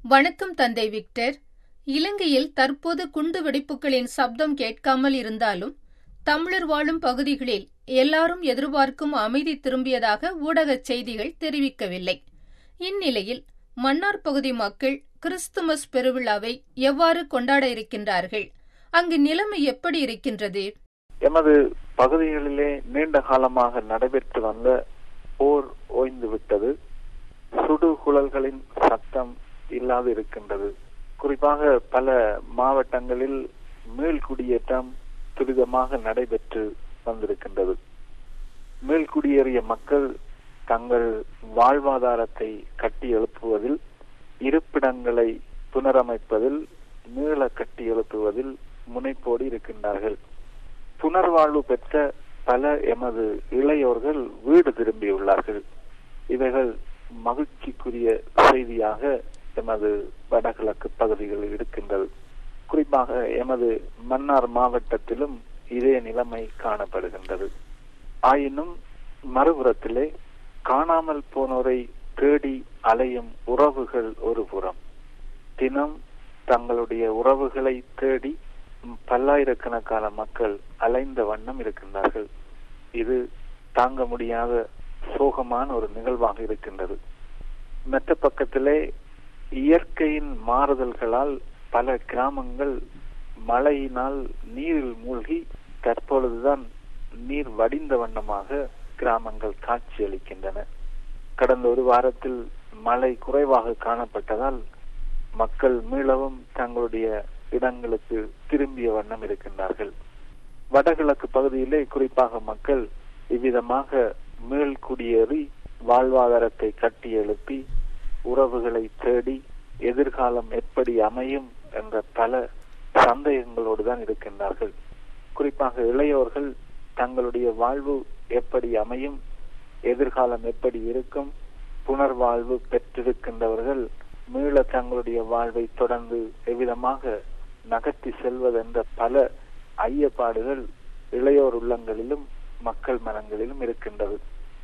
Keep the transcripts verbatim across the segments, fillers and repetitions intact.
வணக்கம் தந்தை விக்டர். இலங்கையில் தற்போது குண்டு வெடிப்புகளின் சப்தம் கேட்காமல் இருந்தாலும் தமிழர் வாழும் பகுதிகளில் எல்லாரும் எதிர்பார்க்கும் அமைதி திரும்பியதாக ஊடகச் செய்திகள் தெரிவிக்கவில்லை. இந்நிலையில் மன்னார் பகுதி மக்கள் கிறிஸ்துமஸ் பெருவிழாவை எவ்வாறு கொண்டாட இருக்கின்றார்கள்? அங்கு நிலைமை எப்படி இருக்கின்றது? எமது பகுதிகளிலே நீண்ட காலமாக நடைபெற்று வந்த போர் ஓய்ந்து விட்டது. சுடுகுழல்களின் சத்தம் இல்லாது இருக்கின்றது. குறிப்பாக பல மாவட்டங்களில் மீள்குடியேற்றம் துரிதமாக நடைபெற்று வந்திருக்கின்றது. மீள்குடியேறிய மக்கள் தங்கள் வாழ்வாதாரத்தை கட்டி எழுப்புவதில், இருப்பிடங்களை புனரமைப்பதில், மீள கட்டி எழுப்புவதில் முனைப்போடு இருக்கின்றார்கள். புனர்வாழ்வு பெற்ற பல எமது இளையோர்கள் வீடு திரும்பியுள்ளார்கள். இவைகள் மகிழ்ச்சிக்குரிய செய்தியாக எமது வடகிழக்கு பகுதிகளில் இருக்கின்றது. குறிப்பாக எமது மன்னார் மாவட்டத்திலும் இதே நிலைமை காணப்படுகின்றது. ஆயினும் மறுபுறத்திலே காணாமல் போனோரை தேடி அலையும் உறவுகள் ஒரு புறம். தினம் தங்களுடைய உறவுகளை தேடி பல்லாயிரக்கணக்கான மக்கள் அலைந்த வண்ணம் இருக்கின்றார்கள். இது தாங்க முடியாத சோகமான ஒரு நிகழ்வாக இருக்கின்றது. மற்ற பக்கத்திலே இயற்கையின் மாறுதல்களால் பல கிராமங்கள் மழையினால் நீரில் மூழ்கி தற்பொழுதுதான் நீர் வடிந்த வண்ணமாக கிராமங்கள் காட்சியளிக்கின்றன. கடந்த ஒரு வாரத்தில் மழை குறைவாக காணப்பட்டதால் மக்கள் மீளவும் தங்களுடைய இடங்களுக்கு திரும்பிய வண்ணம் இருக்கின்றார்கள். வடகிழக்கு பகுதியிலே குறிப்பாக மக்கள் இவ்விதமாக மீள் குடியேறி வாழ்வாதாரத்தை கட்டி எழுப்பி உறவுகளை தேடி எதிர்காலம் எப்படி அமையும் என்ற பல சந்தேகங்களோடு தான் இருக்கின்றார்கள். குறிப்பாக இளையோர்கள் தங்களுடைய வாழ்வு எப்படி அமையும், எதிர்காலம் எப்படி இருக்கும், புனர்வாழ்வு பெற்றிருக்கின்றவர்கள் மீள தங்களுடைய வாழ்வை தொடர்ந்து எவ்விதமாக நகர்த்தி செல்வதென்ற பல ஐயப்பாடுகள் இளையோர் உள்ளங்களிலும் மக்கள் மனங்களிலும் இருக்கின்றது.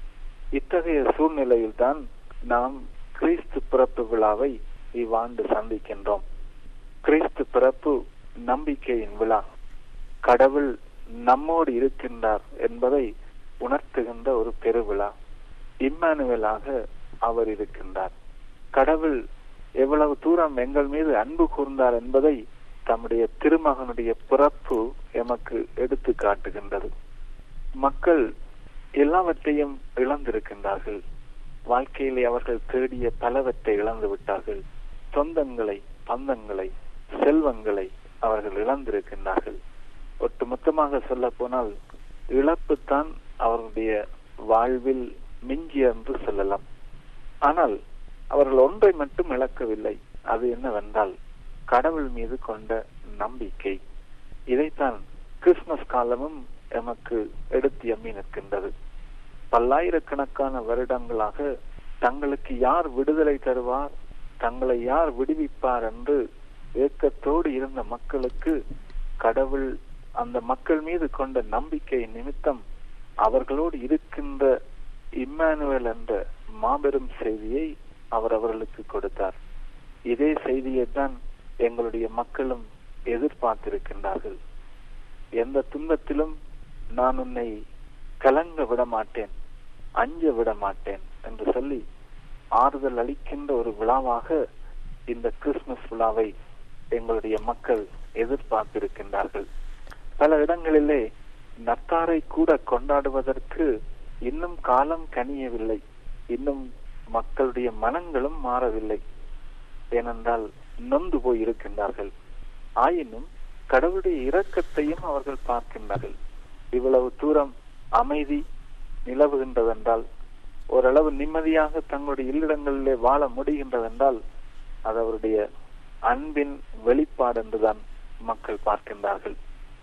இத்தகைய சூழ்நிலையில்தான் நாம் கிறிஸ்து பிறப்பு விழாவை இவ்வாண்டு சந்திக்கின்றோம். கிறிஸ்து பிறப்பு நம்பிக்கையின் விழா. கடவுள் நம்மோடு இருக்கின்றார் என்பதை உணர்த்துகின்ற ஒரு பெருவிழா. இம்மானுவேலாக அவர் இருக்கின்றார். கடவுள் எவ்வளவு தூரம் எங்கள் மீது அன்பு கூர்ந்தார் என்பதை தம்முடைய திருமகனுடைய பிறப்பு எமக்கு எடுத்து காட்டுகின்றது. மக்கள் எல்லாவற்றையும் இழந்திருக்கின்றார்கள். வாழ்க்கையிலே அவர்கள் தேடிய பலவற்றை இழந்து விட்டார்கள். சொந்தங்களை, பந்தங்களை, செல்வங்களை அவர்கள் இழந்திருக்கின்றார்கள். ஒட்டுமொத்தமாக சொல்ல போனால் இழப்புத்தான் அவர்களுடைய வாழ்வில் மிஞ்சி என்று சொல்லலாம். ஆனால் அவர்கள் ஒன்றை மட்டும் இழக்கவில்லை. அது என்னவென்றால் கடவுள் மீது கொண்ட நம்பிக்கை. இதைத்தான் கிறிஸ்துமஸ் காலமும் எமக்கு எடுத்து எம்மி நிற்கின்றது. பல்லாயிரக்கணக்கான வருடங்களாக தங்களுக்கு யார் விடுதலை தருவார், தங்களை யார் விடுவிப்பார் என்று ஏக்கத்தோடு இருந்த மக்களுக்கு கடவுள் அந்த மக்கள் மீது கொண்ட நம்பிக்கை நிமித்தம் அவர்களோடு இருக்கின்ற இம்மானுவேல் என்ற மாபெரும் செய்தியை அவர் அவர்களுக்கு கொடுத்தார். இதே செய்தியை தான் எங்களுடைய மக்களும் எதிர்பார்த்திருக்கின்றார்கள். எந்த துன்பத்திலும் நான் உன்னை கலங்க விட மாட்டேன், அஞ்ச விட மாட்டேன் என்று சொல்லி ஆறுதல் அளிக்கின்ற ஒரு விழாவாக இந்த கிறிஸ்துமஸ் விழாவை எங்களுடைய மக்கள் எதிர்பார்த்திருக்கின்றார்கள். பல இடங்களிலே நத்தாரை கூட கொண்டாடுவதற்கு இன்னும் காலம் கனியவில்லை. இன்னும் மக்களுடைய மனங்களும் மாறவில்லை. ஏனென்றால் நொந்து போய் இருக்கின்றார்கள். ஆயினும் கடவுளுடைய இரக்கத்தையும் அவர்கள் பார்க்கின்றார்கள். இவ்வளவு தூரம் அமைதி நிலவுகின்றதென்றால், ஓரளவு நிம்மதியாக தங்களுடைய இல்லிடங்களிலே வாழ முடிகின்றதென்றால் அது அவருடைய அன்பின் வெளிப்பாடு என்றுதான் மக்கள் பார்க்கின்றார்கள்.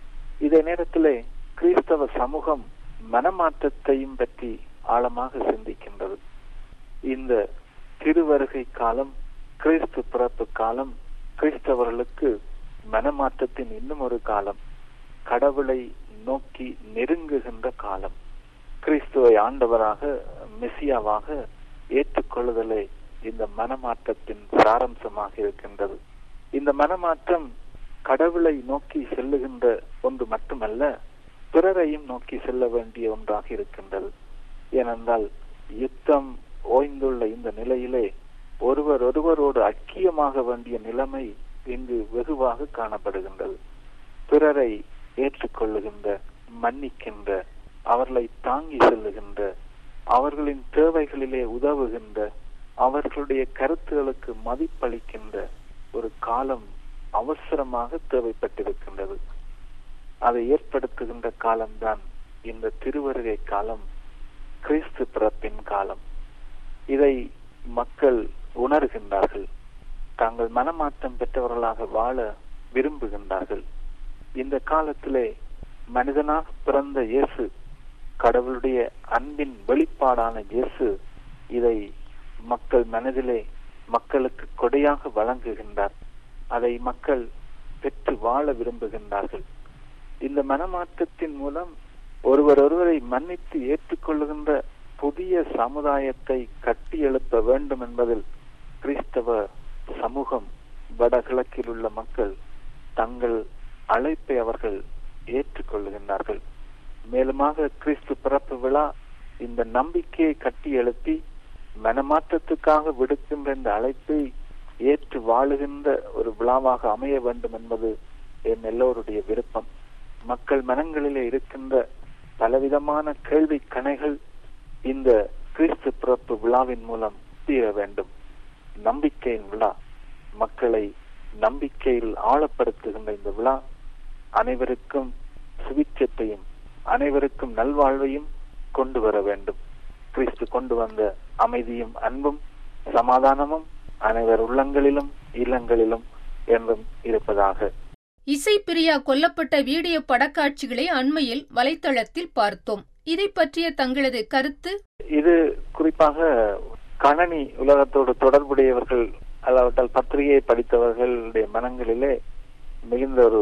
இதே நேரத்திலே கிறிஸ்தவ சமூகம் மனமாற்றத்தையும் பற்றி ஆழமாக சிந்திக்கின்றது. இந்த திருவருகை காலம், கிறிஸ்து பிறப்பு காலம் கிறிஸ்தவர்களுக்கு மனமாற்றத்தின் இன்னும் ஒரு காலம், கடவுளை நோக்கி நெருங்குகின்ற காலம். கிறிஸ்துவை ஆண்டவராக மெசியாவாக ஏற்றுக்கொள்ளுதலை இந்த மனமாற்றத்தின் சாரம்சமாக இருக்கின்றது. இந்த மனமாற்றம் கடவுளை நோக்கி செல்லுகின்ற ஒன்று மட்டுமல்ல, பிறரையும் நோக்கி செல்ல வேண்டிய ஒன்றாக இருக்கின்றது. ஏனென்றால் யுத்தம் ஓய்ந்துள்ள இந்த நிலையிலே ஒருவர் ஒருவரோடு ஐக்கியமாக வேண்டிய நிலைமை இங்கு வெகுவாக காணப்படுகின்றது. பிறரை ஏற்றுக்கொள்ளுகின்ற, மன்னிக்கின்ற, அவர்களை தாங்கி செல்லுகின்ற, அவர்களின் தேவைகளிலே உதவுகின்ற, அவர்களுடைய கருத்துகளுக்கு மதிப்பளிக்கின்ற ஒரு காலம் அவசரமாக தேவைப்பட்டிருக்கின்றது. அதை ஏற்படுத்துகின்ற காலம்தான் இந்த திருவருகை காலம், கிறிஸ்து பிறப்பின் காலம். இதை மக்கள் உணர்கின்றார்கள். தாங்கள் மனமாற்றம் பெற்றவர்களாக வாழ விரும்புகின்றார்கள். இந்த காலத்திலே மனிதனாக பிறந்த இயேசு, கடவுளுடைய அன்பின் வெளிப்பாடான இயேசு, இதை மக்கள் மனதிலே மக்களுக்கு கொடையாக வழங்குகின்றார். அதை மக்கள் பெற்று வாழ விரும்புகின்றார்கள். இந்த மனமாற்றத்தின் மூலம் ஒருவர் ஒருவரை மன்னித்து ஏற்றுக்கொள்ளுகின்ற புதிய சமுதாயத்தை கட்டி எழுப்ப வேண்டும் என்பதில் கிறிஸ்தவ சமூகம், வடகிழக்கில் உள்ள மக்கள் தங்கள் அழைப்பை அவர்கள் ஏற்றுக்கொள்ளுகின்றார்கள். மேலுமாக கிறிஸ்து பிறப்பு விழா இந்த நம்பிக்கையை கட்டி எழுப்பி மனமாற்றத்துக்காக விடுக்கின்ற இந்த அழைப்பை ஏற்று வாழுகின்ற ஒரு விழாவாக அமைய வேண்டும் என்பது என் எல்லோருடைய விருப்பம். மக்கள் மனங்களிலே இருக்கின்ற பலவிதமான கேள்வி கணைகள் இந்த கிறிஸ்து பிறப்பு விழாவின் மூலம் தீர வேண்டும். நம்பிக்கையின் விழா, மக்களை நம்பிக்கையில் ஆழப்படுத்துகின்ற இந்த விழா அனைவருக்கும் சுவிட்சத்தையும் அனைவருக்கும் நல்வாழ்வையும் கொண்டு வர வேண்டும். கிறிஸ்து கொண்டு வந்த அமைதியும் அன்பும் சமாதானமும் அனைவர் உள்ளங்களிலும் இல்லங்களிலும் என்றும் இருப்பதாக. இசைப்பிரியா கொல்லப்பட்ட வீடியோ படக்காட்சிகளை அண்மையில் வலைத்தளத்தில் பார்த்தோம். இதை பற்றிய தங்களது கருத்து? இது குறிப்பாக கணனி உலகத்தோடு தொடர்புடையவர்கள் அல்லாவிட்டால் பத்திரிகையை படித்தவர்களுடைய மனங்களிலே மிகுந்த ஒரு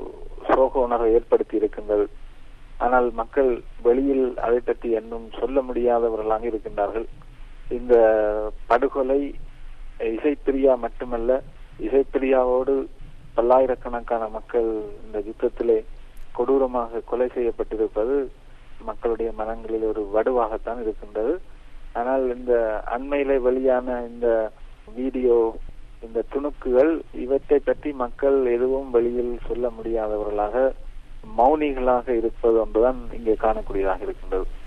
சோக உணர்வை ஏற்படுத்தி இருக்கின்றது. ஆனால் மக்கள் வெளியில் அதை பற்றி இன்னும் சொல்ல முடியாதவர்களாக இருக்கின்றார்கள். இந்த படுகொலை இசைப்பிரியா மட்டுமல்ல, இசைப்பிரியாவோடு பல்லாயிரக்கணக்கான மக்கள் இந்த யுத்தத்திலே கொடூரமாக கொலை செய்யப்பட்டிருப்பது மக்களுடைய மனங்களில் ஒரு வடுவாகத்தான் இருக்கின்றது. ஆனால் இந்த அண்மையிலே வெளியான இந்த வீடியோ, இந்த துணுக்குகள், இவற்றை பற்றி மக்கள் எதுவும் வெளியில் சொல்ல முடியாதவர்களாக மௌனிகளாக இருப்பது ஒன்றுதான் இங்கே காணக்கூடியதாக இருக்கின்றது.